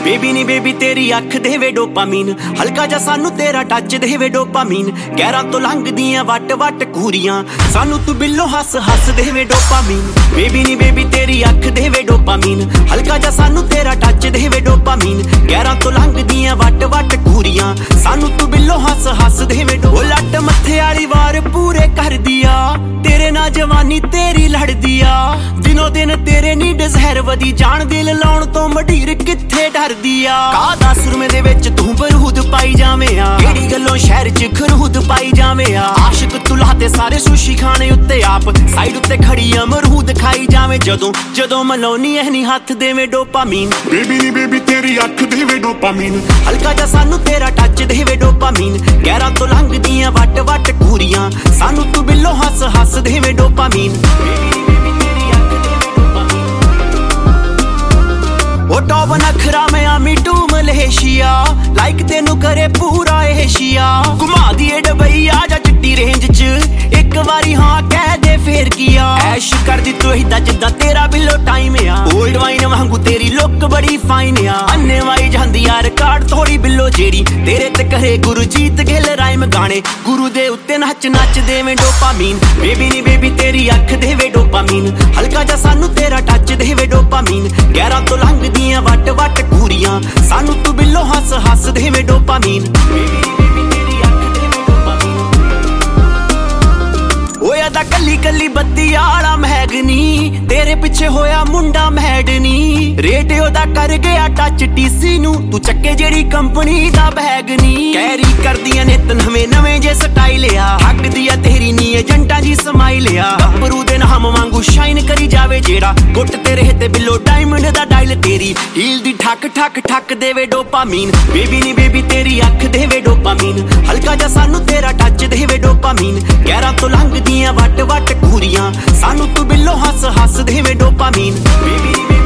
Baby ਨੀ baby ਤੇਰੀ ਅੱਖ ਦੇਵੇ ਡੋਪਾਮੀਨ, ਹਲਕਾ ਜਾ ਸਾਨੂੰ ਤੇਰਾ ਟੱਚ ਦੇਵੇ ਡੋਪਾਮੀਨ। ਗਹਿਰਾਂ ਤੋਂ ਲੰਘਦੀਆਂ ਵੱਟ ਵੱਟ ਕੂਰੀਆਂ, ਸਾਨੂੰ ਤੂੰ ਬਿੱਲੋ ਹੱਸ ਹੱਸ ਦੇਵੇ ਡੋਪਾਮੀਨ। ਬੇਬੀ ਨੀ ਬੇਬੀ ਤੇਰੀ ਅੱਖ ਦੇਵੇ ਡੋਪਾਮੀਨ, ਹਲਕਾ ਜਾ ਸਾਨੂੰ ਤੇਰਾ ਟੱਚ ਦੇਵੇ ਡੋਪਾਮੀਨ। ਗਹਿਰਾਂ ਤੋਂ ਲੰਘਦੀਆਂ ਵੱਟ ਵੱਟ ਕੂਰੀਆਂ, ਸਾਨੂੰ ਤੂੰ ਬਿੱਲੋ ਹੱਸ ਹੱਸ ਦੇਵੇ ਡੋ। ਲੱਟ ਮੱਥੇ ਵਾਲੀ ਵਾਰ ਪੂਰੇ ਕਰਦੀ ਆ, ਤੇਰੇ ਨਾਲ ਜਵਾਨੀ ਤੇਰੀ ਲੜਦੀ ਆ। ਦਿਨੋ ਦਿਨ ਤੇਰੇ ਨੀ ਡਿਜ਼ਾਇਰ ਵਧੀ ਜਾਣ, ਦਿਲ ਲਾਉਣ ਤੋਂ ਮਢੀਰ ਕਿੱਥੇ ਡਰਦੀ ਆ। ਕਾਹਦਾ ਸੁਰਮੇ ਦੇ ਵਿੱਚ ਤੂੰ ਬਰੂਦ ਪਾਈ ਜਾਵੇਂ ਆ, ਕਿਹੜੀ ਗੱਲੋਂ ਸ਼ਹਿਰ ਚ ਖਰੂਦ ਪਾਈ ਜਾਵੇਂ ਆ। ਆਸ਼ਿਕ ਤੂੰ ਲਾਤੇ ਸਾਰੇ ਸੁਸ਼ੀ ਖਾਣੇ ਉੱਤੇ, ਆਪ ਸਾਈਡ ਉੱਤੇ ਖੜੀ ਅਮਰੂਦ ਖਾਈ ਜਾਵੇਂ। ਜਦੋਂ ਜਦੋਂ ਮਲਾਉਣੀ ਐ ਨੀ ਹੱਥ ਦੇਵੇਂ ਡੋਪਾਮੀਨ। ਬੇਬੀ ਨੀ ਬੇਬੀ ਤੇਰੀ ਅੱਖ ਦੇਵੇ ਡੋਪਾਮੀਨ, ਹਲਕਾ ਜਾ ਸਾਨੂੰ ਤੇਰਾ ਟੱਚ ਦੇਵੇ ਡੋਪਾਮੀਨ। ਗਹਿਰਾਂ ਤੋਂ ਲੰਘਦੀਆਂ ਵੱਟ ਵੱਟ ਕੂਰੀਆਂ, ਸਾਨੂੰ ਤੂੰ ਬਿੱਲੋ ਹੱਸ ਹੱਸ ਦੇਵੇ ਡੋਪਾਮੀਨ। ਉਹ ਟੌਪ ਨਖਰਾ ਮੈਂ ਆਮੀ ਟੂ ਮਲੇਸ਼ੀਆ, ਲਾਈਕ ਤੈਨੂੰ ਕਰੇ ਪੂਰਾ ਏਸ਼ੀਆ। ਘੁਮਾ ਦੀਏ ਡਬਈ ਆ ਜਾ ਚਿੱਟੀ ਰੇਂਜ ਚ, ਇੱਕ ਵਾਰੀ ਹਾਂ ਕਹਿ ਦੇ ਫੇਰ ਕੀਆ। ਐਸ਼ ਕਰਦੀ ਤੂੰ ਏਦਾਂ ਜਿੱਦਾਂ ਤੇਰਾ ਬਿੱਲੋ ਟਾਈਮ ਆ, ਓਲਡ ਵਾਈਨ ਵਾਂਗੂ ਤੇਰੀ ਲੁੱਕ ਬੜੀ ਫਾਈਨ ਆ। ਅੰਨੇ ਵਾਈ ਜਾਂਦੀ ਆ ਰਿਕਾਰਡ ਥੋੜੀ ਬਿੱਲੋ ਜਿਹੜੀ, ਤੇਰੇ ਤੇ ਕਰੇ ਗੁਰਜੀਤ ਗਿੱਲ ਰਾਈਮ ਗਾਣੇ। ਗੁਰੂ ਦੇ ਉੱਤੇ ਨੱਚ ਨੱਚ ਦੇਵੇਂ ਡੋਪਾਮੀਨ। ਬੇਬੀ ਨੀ ਬੇਬੀ ਤੇਰੀ ਅੱਖ ਦੇਵੇ ਡੋਪਾਮੀਨ, ਹਲਕਾ ਜਾ ਸਾਨੂੰ ਤੇਰਾ ਟੱਚ ਦੇਵੇ ਡੋਪਾਮੀਨ। ਗਹਿਰਾਂ ਤੋਂ ਲੰਘਦੀਆਂ ਵੱਟ ਵੱਟ ਕੂਰੀਆਂ, ਸਾਨੂੰ ਤੂੰ ਬਿੱਲੋ ਹੱਸ ਹੱਸ ਦੇਵੇਂ ਡੋਪਾਮੀਨ। ਹੋਇਆ ਤਾਂ ਕੱਲੀ ਕੱਲੀ ਬੱਤੀ ਆਲਾ ਮਹਿਗਨੀ, ਤੇਰੇ ਪਿੱਛੇ ਹੋਇਆ ਮੁੰਡਾ ਮੈਡਨੀ। ਰੇਟ ਉਹਦਾ ਕਰ ਗਿਆ ਟੱਚ ਟੀਸੀ ਨੂੰ, ਤੂੰ ਚੱਕੇ ਜਿਹੜੀ ਕੰਪਨੀ ਦਾ ਬੈਗ ਨੀ। ਕੈਰੀ ਕਰਦੀਆਂ ਨਿਤ ਨਵੇਂ ਨਵੇਂ ਜੇ ਸਟਾਈਲ ਆ, ਹੱਕਦੀ ਆ ਤੇਰੀ ਨੀ ਏਜੰਟਾਂ ਜੀ ਸਮਾਈਲ ਆ। ਗੱਭਰੂ ਦੇ ਨਾਮ ਵਾਂਗੂ ਸ਼ਾਈਨ ਕਰੀ ਜਾਵੇ ਜਿਹੜਾ, ਗੁੱਟ ਤੇਰੇ ਤੇ ਬਿੱਲੋ ਡਾਇਮੰਡ ਦਾ ਡਾਇਲ। ਤੇਰੀ ਹੀਲ ਦੀ ਠੱਕ ਠੱਕ ਠੱਕ ਦੇਵੇ ਡੋਪਾਮੀਨ। ਬੇਬੀ ਨੀ ਬੇਬੀ ਤੇਰੀ ਅੱਖ ਦੇਵੇ ਡੋਪਾਮੀਨ, ਹਲਕਾ ਜਾ ਸਾਨੂੰ ਤੇਰਾ ਟੱਚ ਦੇਵੇ ਡੋਪਾਮੀਨ। ਗਹਿਰਾਂ ਤੋਂ ਲੰਘਦੀਆਂ ਵੱਟ ਵੱਟ ਕੂਰੀਆਂ, ਸਾਨੂੰ ਤੂੰ ਬਿੱਲੋ ਹੱਸ ਹੱਸ ਦੇਵੇਂ ਡੋਪਾਮੀਨ। ਬੇਬੀ